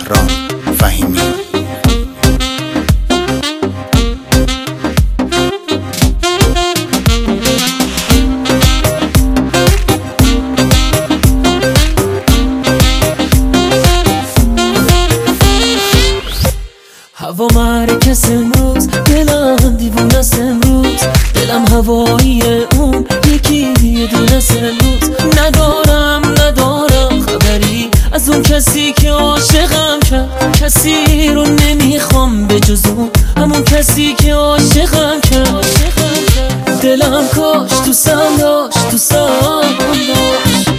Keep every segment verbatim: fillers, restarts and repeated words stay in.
بهرام فهیمی. هوا مرکز امروز، دلم دیوونه است امروز، دلم هوایی اون یکی یه دونه است امروز. ندارم ندارم خبری از اون کسی که عاشقم کرد، کسی رو نمیخوام به جز اون، همون کسی که عاشقم کرد. دلم کاش دوستم داشت، دوستم داشت.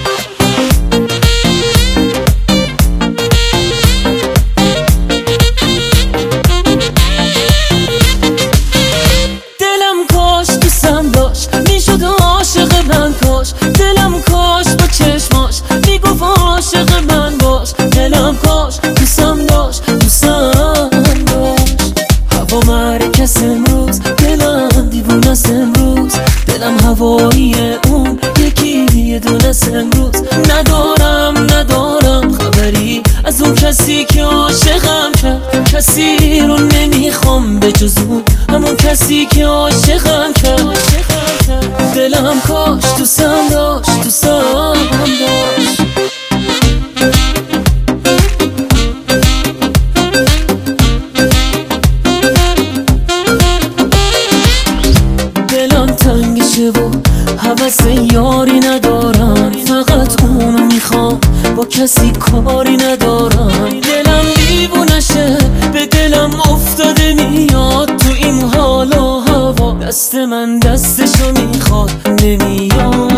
میشد عاشق من کاش، دلم کاش با چشماش میگفت عاشق من باش. دلم کاش دوستم داشت، دوستم داشت. هوا مرکز امروز، دلم دیوونه است امروز، دلم هوایی اون یکی یه دونه است امروز. ندارم ندارم خبری از اون کسی که عاشقم کرد، کسی رو نمیخوام به جز اون، همون کسی که عاشقم کرد. دلم کاش دوستم داشت، دوستم داشت. دلم تنگشه و حوث یاری ندارم، فقط اونو میخوام، با کسی کاری ندارم. دلم دیوونشه، به دلم افتاده میاد تو این حال و هوا، دست من دستشو میخواد نمیاد.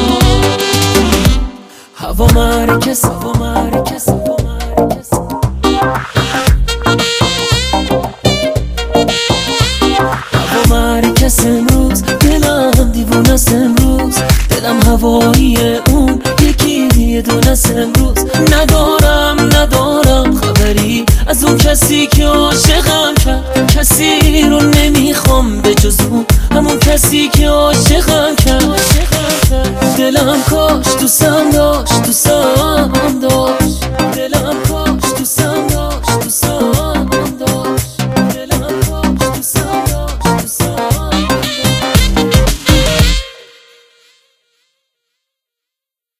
هوا مرکز، هوا مرکز، هوا مرکز. هوا مرکز امروز، دلم دیوونه است امروز، دلم هوایی اون یکی یه دونه است امروز. ندارم ندارم خبری از اون کسی که عاشقم کرد، کسی رو نمیخوام به جز اون، همون کسی که عاشقم کرد. دلم کاش دوستم